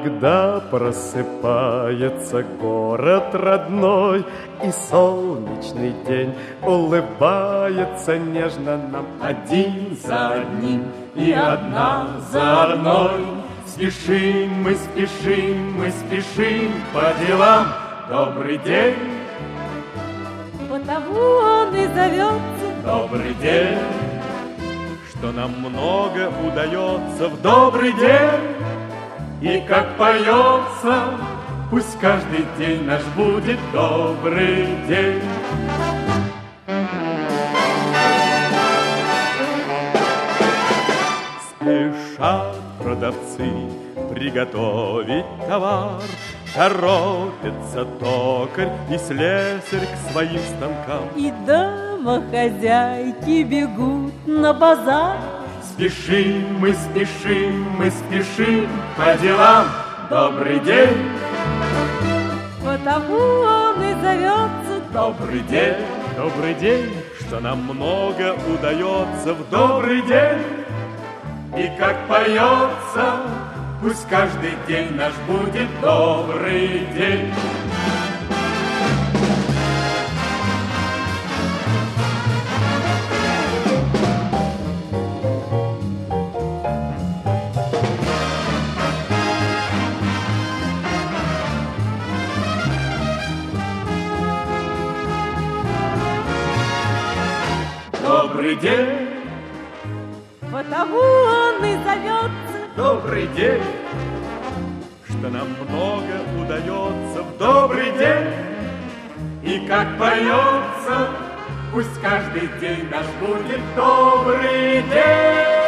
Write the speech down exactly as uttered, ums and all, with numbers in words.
Когда просыпается город родной, и солнечный день улыбается нежно нам. Один за одним и одна за одной. Спешим мы, спешим мы, спешим по делам. Добрый день, потому он и зовется. Добрый день, что нам много удается в добрый день. И как поется, пусть каждый день наш будет добрый день. Спешат продавцы приготовить товар, торопится токарь и слесарь к своим станкам. И домохозяйки бегут на базар. Спешим мы, спешим мы, спешим по делам. Добрый день, потому он и зовется. Добрый день, добрый день, что нам много удается в добрый день. И как поется, пусть каждый день наш будет добрый день. Добрый день, потому он и зовется. Добрый день, что нам много удается в добрый день. И как поется, пусть каждый день наш будет добрый день.